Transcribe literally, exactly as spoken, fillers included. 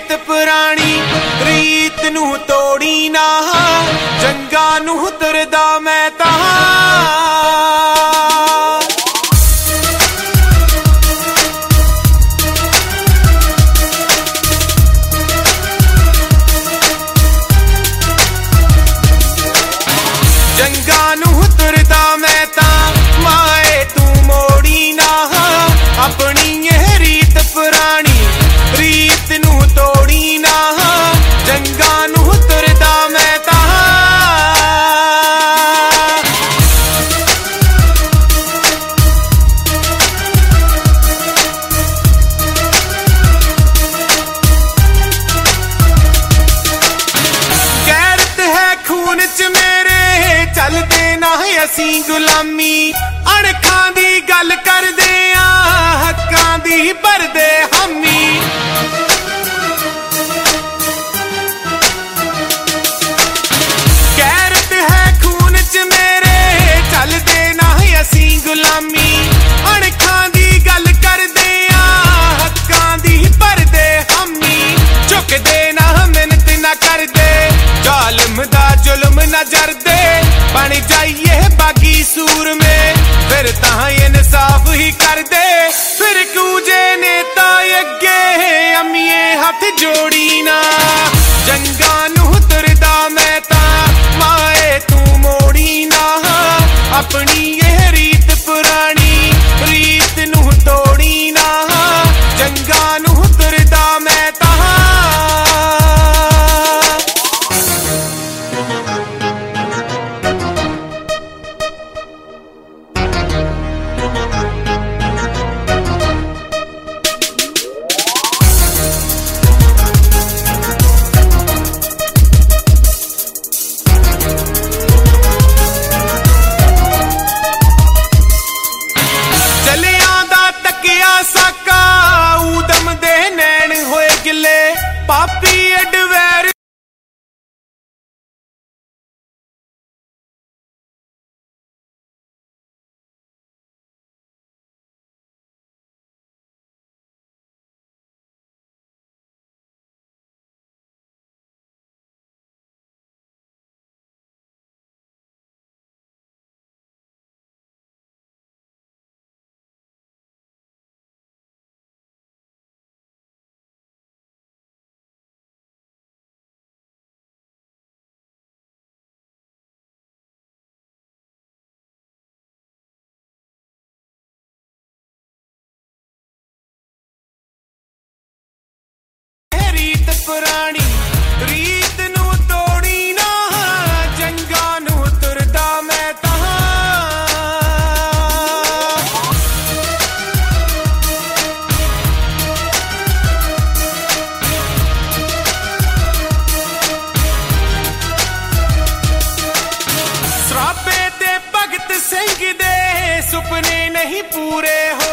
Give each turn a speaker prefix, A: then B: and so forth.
A: ਰੀਤ ਪੁਰਾਣੀ ਰੀਤ ਨੂੰ ਤੋੜੀ ਨਾ ਜੰਗਾਂ ਨੂੰ ਤੁਰਦਾ ਮੈਂ ਤਾਂ ਜੰਗਾਂ ਨੂੰ ਤੁਰਦਾ ਮੈਂ ਤਾਂ ਮਾਏ ਤੂੰ ਮੋੜੀ ਨਾ ਆਪਣੀ ਇਹ ਰੀਤ ਪੁਰਾਣੀ ਰੀਤ ਨੂੰ ਤੋੜੀ ਨਾ ਜੰਗਾਂ ਨੂੰ ਤੁਰਦਾ ਮੈਂ ਤਾਂ ਗੈਰਤ ਹੈ ਖੂਨ ਚ ਮੇਰੇ ਚੱਲਦੇ ਨਾ ਅਸੀਂ ਗੁਲਾਮੀ ਅਣਖਾਂ ਦੀ ਗੱਲ ਕਰਦੇ ਆ ਹੱਕਾਂ ਦੀ ਭਰਦੇ ਹਾਮੀ ਗੈਰਤ ਹੈ ਖੂਨ ਚ ਮੇਰੇ ਚੱਲਦੇ ਨਾ ਅਸੀਂ ਗੁਲਾਮੀ ਅਣਖਾਂ ਦੀ ਗੱਲ ਕਰਦੇ ਆ ਹੱਕਾਂ ਦੀ ਭਰਦੇ ਹਾਮੀ ਝੁਕਦੇ ਨਾ ਮਿਹਨਤ ਨਾ ਕਰਦੇ ਜ਼ਾਲਮ ਦਾ ਜ਼ੁਲਮ ਨਾ ਜਰਦੇ ਬਣ ਜਾਈਏ ਬਾਗੀ ਸੂਰਮੇ ਫਿਰ ਤਾਂ ਇਨਸਾਫ ਹੀ ਕਰਦੇ ਫਿਰ ਕੂਜੇ ਨੇਤਾ ਅੱਗੇ ਅੰਮੀਏ ਹੱਥ ਜੋੜੀ ਨਾ ਜੰਗਾਂ ਨੂੰ ਤੁਰਦਾ ਮੈਂ ਤਾਂ ਮਾਏ ਤੂੰ ਮੋੜੀ ਨਾ ਆਪਣੀ ਇਹ ਰੀਤ ਪੁਰਾਣੀ ਰੀਤ ਨੂੰ ਤੋੜੀ ਨਾ ਜੰਗਾਂ ਨੂੰ ਤੁਰਦਾ ਮੈਂ ਤਾਂ ਸਾਕਾ ਊਦਮ ਦੇ ਨੈਣ ਹੋਏ ਗਿੱਲੇ ਪਾਪੀ ਅਡਵੈਰ ਪੁਰਾਣੀ ਰੀਤ ਨੂੰ ਤੋੜੀ ਨਾ ਜੰਗਾਂ ਨੂੰ ਤੁਰਦਾ ਮੈਂ ਤਾਂ ਸਰਾਬੇ ਤੇ ਭਗਤ ਸਿੰਘ ਦੇ ਸੁਪਨੇ ਨਹੀਂ ਪੂਰੇ